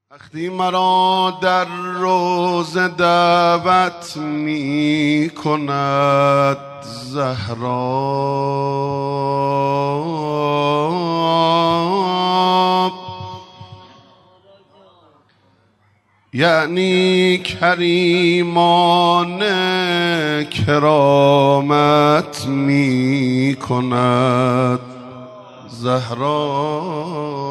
وقتی مرا در روضه دعوت می کند زهرا، یعنی کریمانه کرامت می کند زهرا.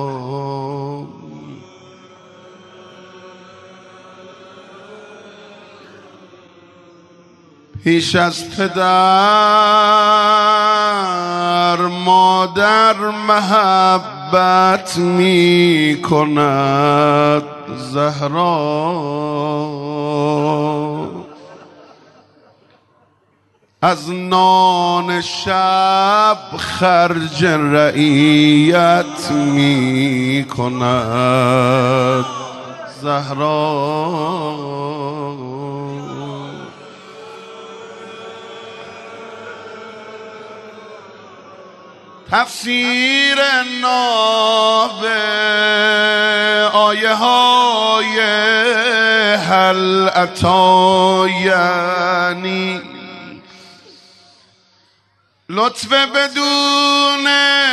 پیش از پدر مادر محبت می کند زهرا، از نان شب خرج رعیت می کند زهرا. تفسیر ناب آیه های هل اتی، یعنی لطف بدون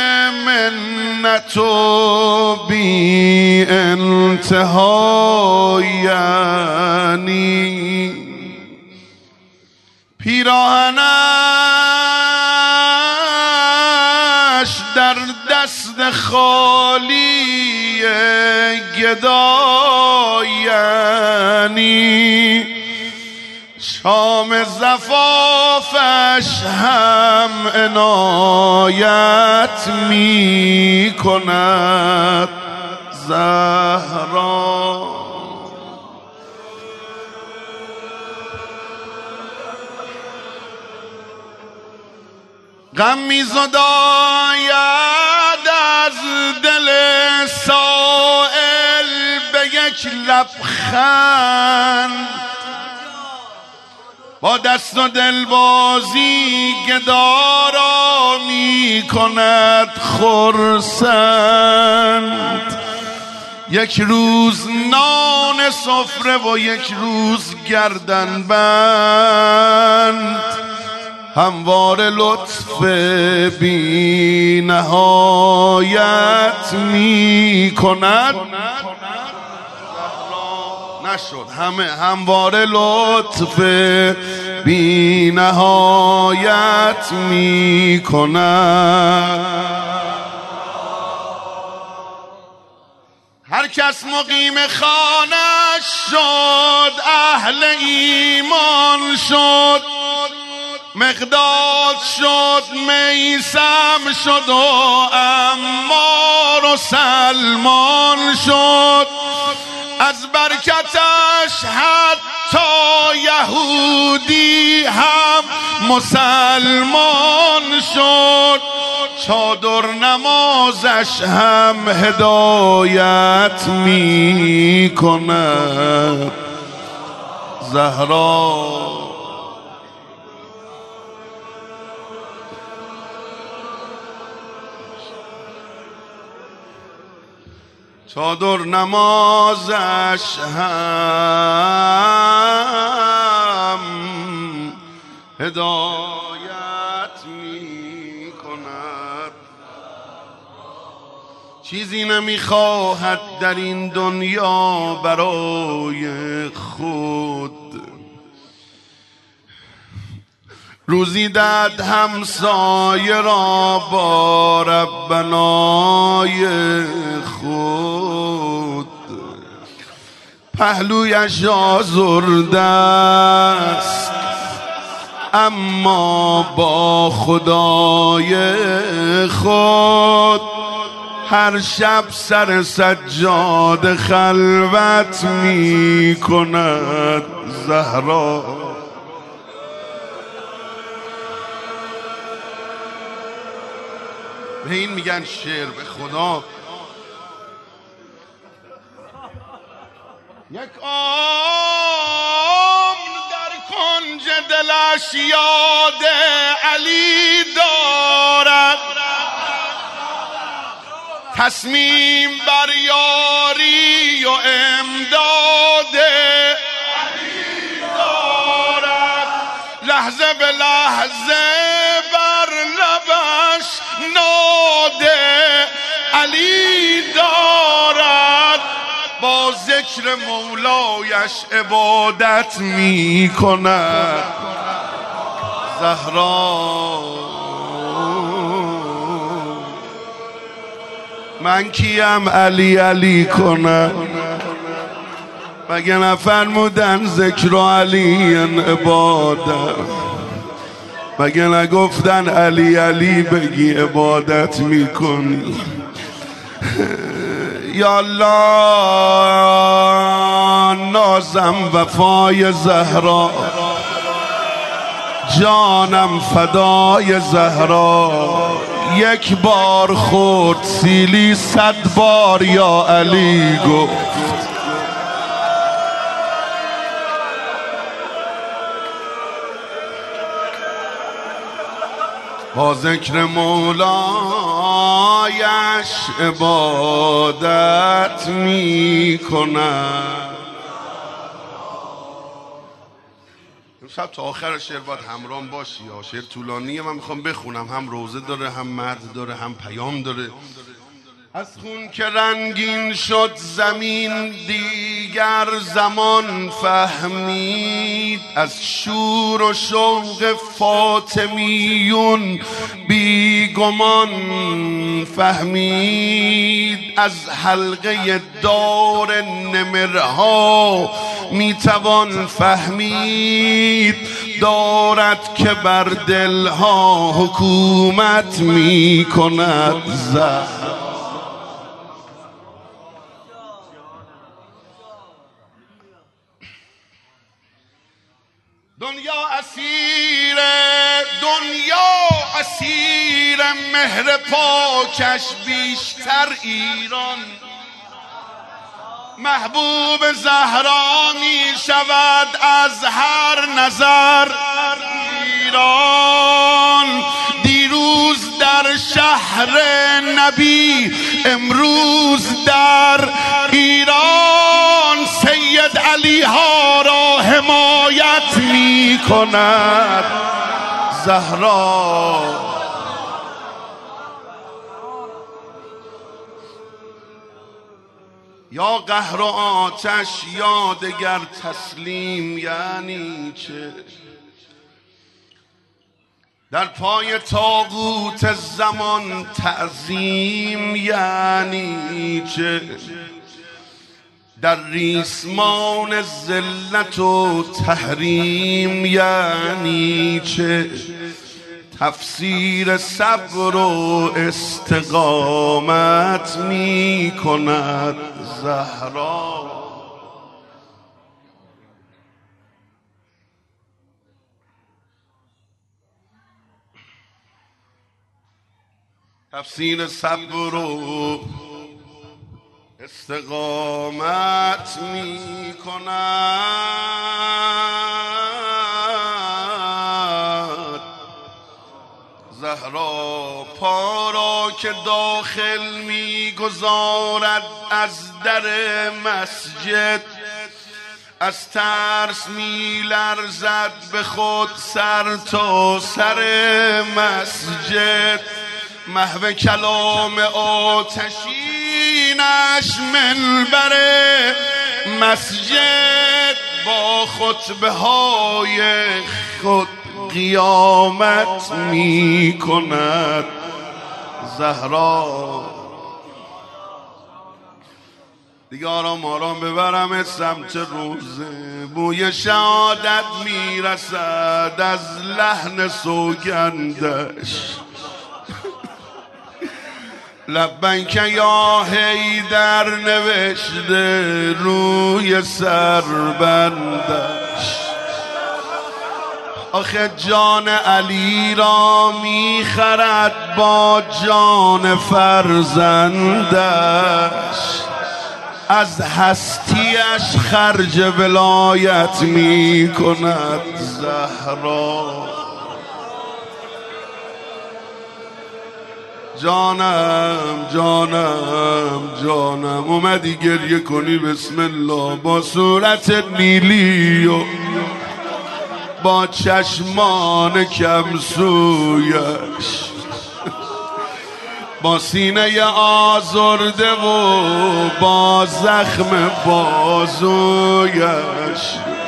منت و بی انتها، یعنی پیراهنش در دست خالی گدا، یعنی شام زفافش هم عنایت می کند زهرا. غم می زداید از دل سائل به یک لبخند، با دست و دلبازی گدارا می کند خرسند. یک روز نان سفره و یک روز گردن بند، هموار لطف بی نهایت می کند. نشد هموار لطف بی نهایت می کند. هر کس مقیم خانه شد اهل ایمان شد، مقداد شد میثم شد و عمار و سلمان شد. از برکتش حتی یهودی هم مسلمان شد، چادر نمازش هم هدایت می کند زهرا. چادر نمازش هم هدایت می کند. چیزی نمیخواهد در این دنیا برای خود، روزی داد همسایه را با ربنای خود. پهلویش آزرده است اما با خدای خود، هر شب سر سجاده خلوت می کند زهرا. به این میگن شعر به خدا. یک عمر در کنج دلش یاد علی دارد، تصمیم بر یاری و لحظه به لحظه بر لبش ناده علی دارد، با ذکر مولایش عبادت می کند. زهرا من کیم علی علی کنم؟ مگه نفرمودن ذکر علی عبادت؟ مگه نگفتن علی علی بگی عبادت میکنی؟ یا الله نازم وفای زهرا، جانم فدای زهرا. یک بار خورد سیلی 100 بار یا علی گفت. با ذکر مولایش عبادت می کند. امشب تا آخر شعر باید همراهم باشی. شعر طولانیه، من میخوام بخونم، هم روزه داره، هم مرد داره، هم پیام داره. از خون که رنگین شد زمین دیگر زمان فهمید، از شور و شوق فاطمیون بیگمان فهمید. از حلقه دار نمرها میتوان فهمید، دارد که بر دلها حکومت میکند. دنیا اسیر مهر پاکش بیشتر ایران. محبوب زهرا می شود از هر نظر ایران. دیروز در شهر نبی، امروز در ایران سید علی ها را حمایت می کند. زهرا یا قهر و آتش یا دگر تسلیم یعنی چه؟ در پای طاغوت زمان تعظیم یعنی چه؟ در ریسمان ذلت و تحریم یعنی چه؟ تفسیر صبر و استقامت می کند. زهرا تفسیر صبر و استقامت می کند. زهرا پا را که داخل می گذارد از در مسجد، از ترس می لرزد به خود سر تا سر مسجد. محو کلام آتشینش منبر مسجد، با خطبه های خود قیامت می کند. زهرا دیگه آرام آرام ببرم سمت روزه. بوی شهادت می رسد از لحن سوگندش. لبیک یا حیدر نوشته روی سربندش. آخه جان علی را میخرد با جان فرزندش. از هستیش خرج ولایت میکند. زهرا جانم جانم جانم، اومدی گریه کنی بسم الله با صورت نیلی و با چشمان کم سویش، با سینه آزرده و با زخم بازویش،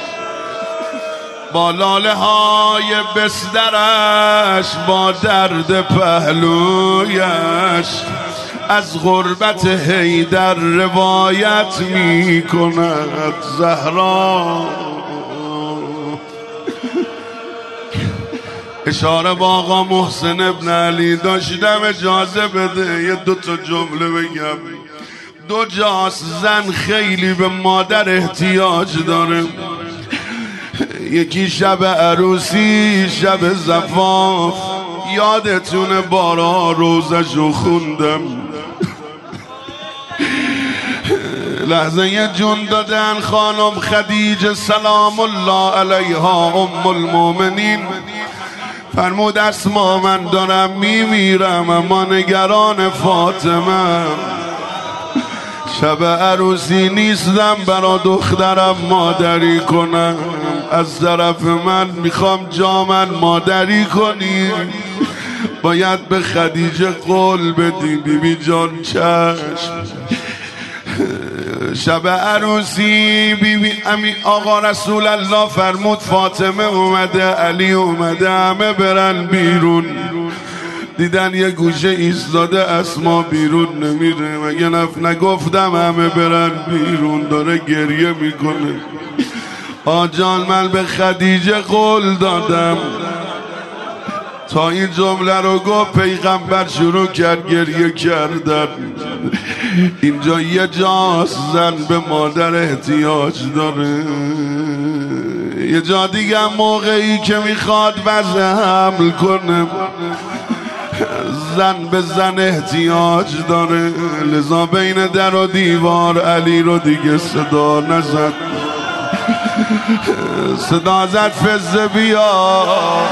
با لاله های بسترش، با درد پهلویش، از غربت حیدر روایت می کند زهرا. اشاره با آقا محسن ابن علی داشتم، اجازه بده یه دوتا جمله بگم. دو جاست زن خیلی به مادر احتیاج داره، یکی شب عروسی، شب زفاف. یادتونه بارا روزشو خوندم، لحظه یه جون دادن خانم خدیجه سلام الله علیها ام المؤمنین. فرمود اسما من دارم میمیرم اما نگران فاطمه. شب عروسی نیستم برا دخترم مادری کنم، از طرف من میخوام جامن مادری کنی. باید به خدیجه قول بدی بیبی جان چشم. شب عروسی بیبی امی آقا رسول الله فرمود فاطمه اومده، علی اومده، همه برن بیرون. دیدن یه گوشه ایستاده اسما بیرون نمیره. مگه نگفتم همه برن بیرون؟ داره گریه میکنه. آجان من به خدیجه قول دادم. تا این جمله رو گفت پیغمبر شروع کرد گریه کردن. اینجا یه جاست زن به مادر احتیاج داره، یه جا دیگه موقعی که میخواد وضع حمل کنه زن به زن احتیاج داره. لذا بین در و دیوار علی رو دیگه صدا نزد، صدا زد فزه بیا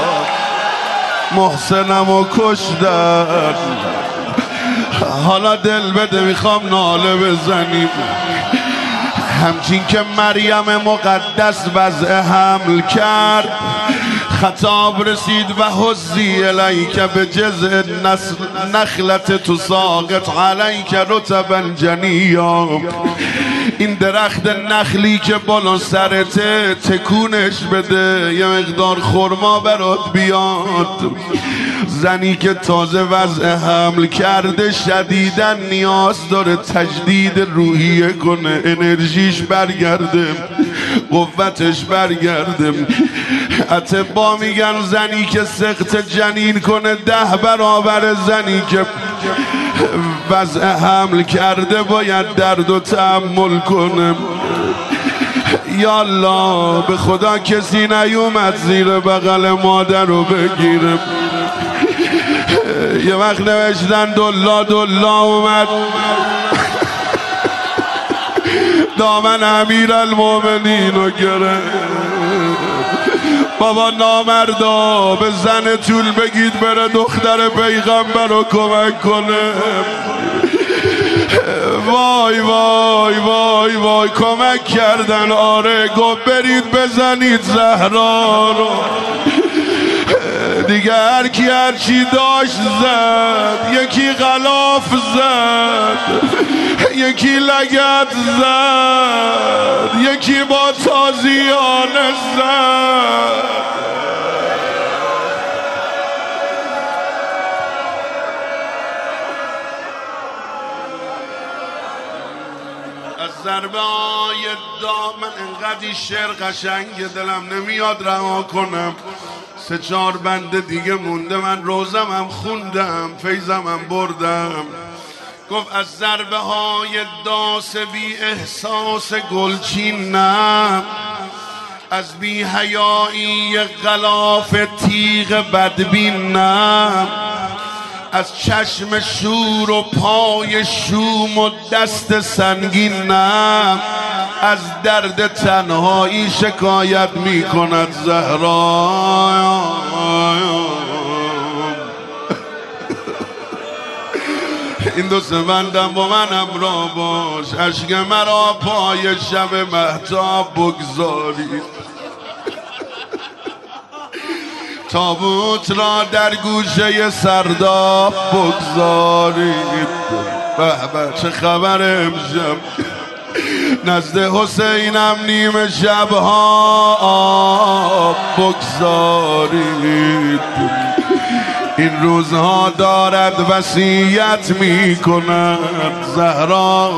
محسنم و کشتن. حالا دل بده میخوام ناله بزنیم. همچین که مریم مقدس وضع حمل کرد، خطاب رسید و حزی الیک به جزء نخلت تساقط علیک رطبا جنیا. این درخت نخلی که بالا سرته تکونش بده، یه مقدار خرما برات بیاد. زنی که تازه وضع حمل کرده شدیداً نیاز داره تجدید روحیه کنه، انرژیش برگرده، قوتش برگرده. اطبا میگن زنی که سقط جنین کنه 10 برابر زنی که وضع حمل کرده باید درد و تحمل کنه. یا الله به خدا کسی نیومد زیر بغل مادر رو بگیره. یه وقت نوشتن دلا اومد دامن امیر المومنین رو گرفت. بابا نامردا به زن طول بگید بره دختر پیغمبر رو کمک کنه. وای وای وای وای کمک کردن. آره گفت برید بزنید زهرا رو. دیگه هر کی هر چی داشت زد. یکی غلاف زد، یکی لگد زد، یکی با تازیانه زد. از ضربه های دامن انقدر شعر قشنگ دلم نمیاد رها کنم. 3-4 بند دیگه مونده. من روزم هم خوندم، فیضم هم بردم. گفت از ضربه های داس بی احساس گلچین نه، از بی حیایی غلاف تیغ بدبین نه، از چشم شور و پای شوم و دست سنگین نه، از درد تنهایی شکایت می کند زهرا. این 2 بندم با من همراه باش، اشک مرا پای شب مهتاب بگذاری. تابوت را در گوشه سرداب بگذارید. به به چه خبر امشب، نزد حسینم نیمه شبها آب بگذارید. این روزها دارد وصیت می کند زهرا.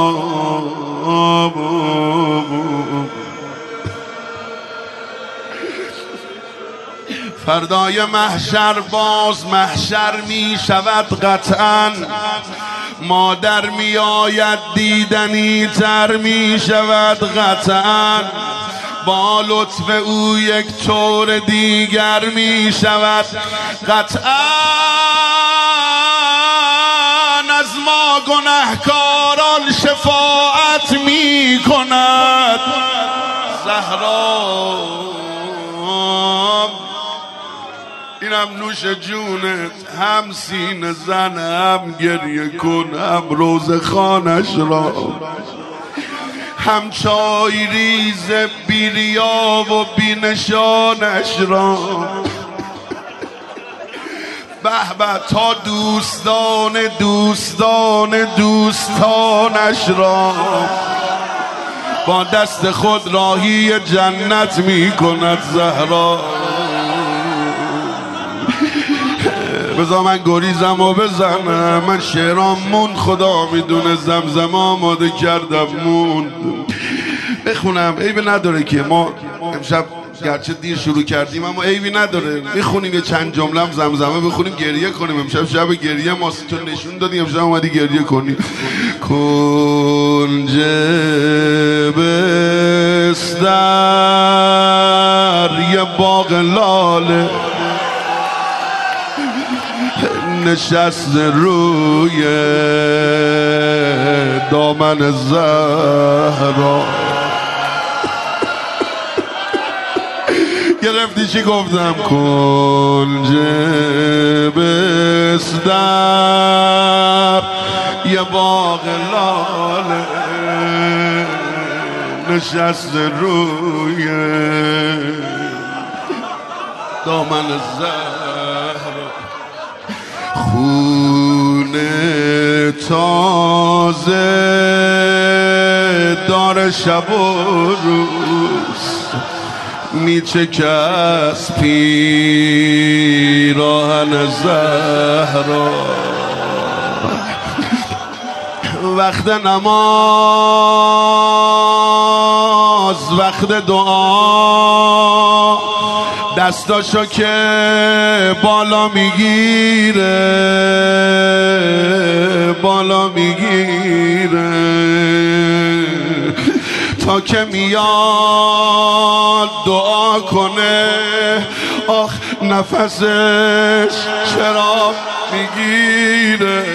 فردای محشر باز محشر می شود قطعا، مادر می آید دیدنی تر می شود قطعا، با لطف او یک طور دیگر می شود قطعا. از ما گنهکاران شفاعت می کند زهرا. اینم نوش جونت، هم سینه زن، هم گریه کن، هم روزه خانش را، هم چای ریز بیریا و بینشانش را. به به تا دوستان دوستان دوستانش را با دست خود راهی جنت می کند زهرا. بذار من گریزم و بزنم، من شعرام مون، خدا میدونه زمزم آماده کردم مون بخونم. عیبی نداره که ما امشب گرچه دیر شروع کردیم اما عیبی نداره میخونیم، یه چند جمله هم زمزمه بخونیم، گریه کنیم. امشب شب گریه ماست، تو نشون دادی امشب اومدی گریه کنی. کنج بستر یه باغ لاله نشست روی دامن زهرا. گرفتی چی گفتم؟ کنج بستر یه باغ لاله نشست روی دامن زهرا. خون تازه داره شب و روز میچکه از پیراهن زهرا. وقت نماز وقت دعا دستاشو که بالا میگیره بالا میگیره تا که میاد دعا کنه. آخ نفسش چرا میگیره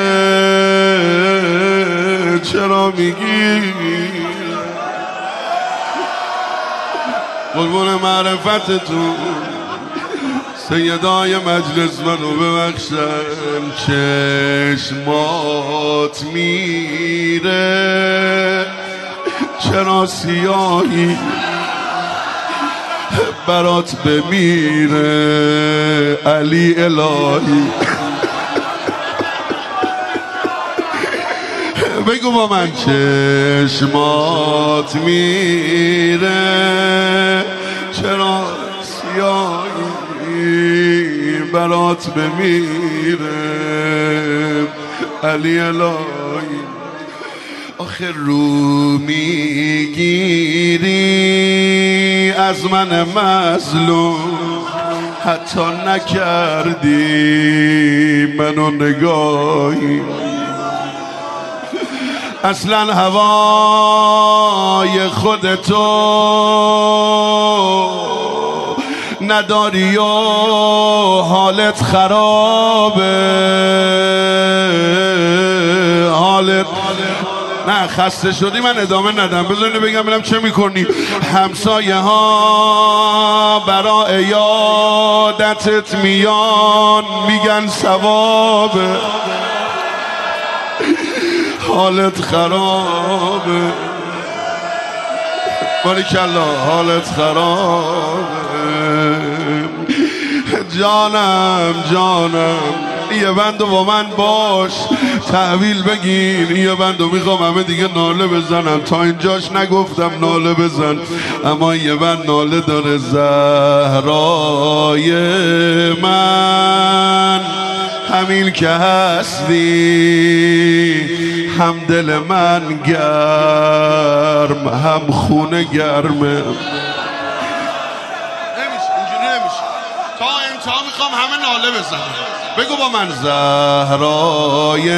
چرا میگیره. قربون معرفتتون سیدای مجلس منو ببخشن. چشمات میره چرا سیاهی برات بمیره علی الهی. بگو با من. چشمات میره چرا سیاهی برات بمیره علی الهی. آخه رو میگیری از من مظلوم، حتی نکردی منو نگاهی. اصلا هوای خودتو نداری و حالت خرابه. حالت نه خسته شدی من ادامه ندم، بذارینو بگم ببینم چه میکنی. همسایه ها برای یادتت میان میگن ثوابه. حالت خرابه باریکالله حالت خرابه. جانم یه بندو با من باش تحویل بگیر، یه بندو میخوام همه دیگه ناله بزنم، تا اینجاش نگفتم ناله بزن، اما یه بند ناله داره. زهرای من همین که هستی، هم دل من گرم هم خونه گرمه. تا انتها میخوام همه ناله بزنم. بگو با من. زهرای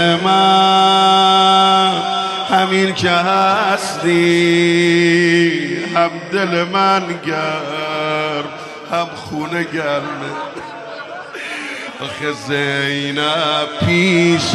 من همین که هستی، هم دل من گرم هم خونه گرمه. آخه زینب پیش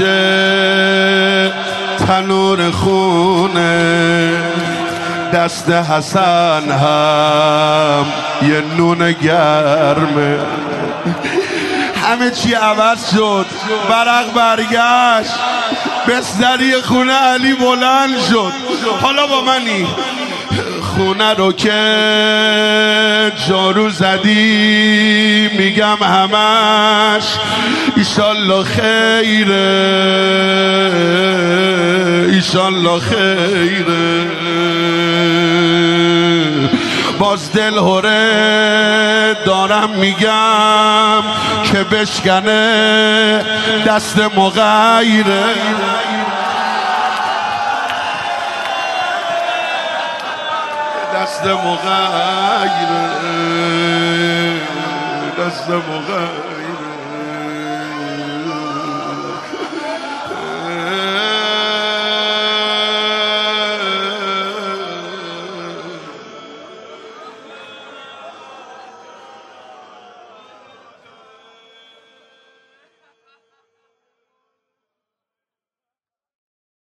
تنور خونه، دست حسن هم یه نون گرمه. همه چی عوض شد، برق برگشت، بستری خونه علی بلند شد. حالا با منی خونه رو که جارو زدی، میگم همش ایشالله خیره، ایشالله خیره. باز دل هره دارم میگم که بشکنه دست مغیره. دست مغیره، دست مغیره.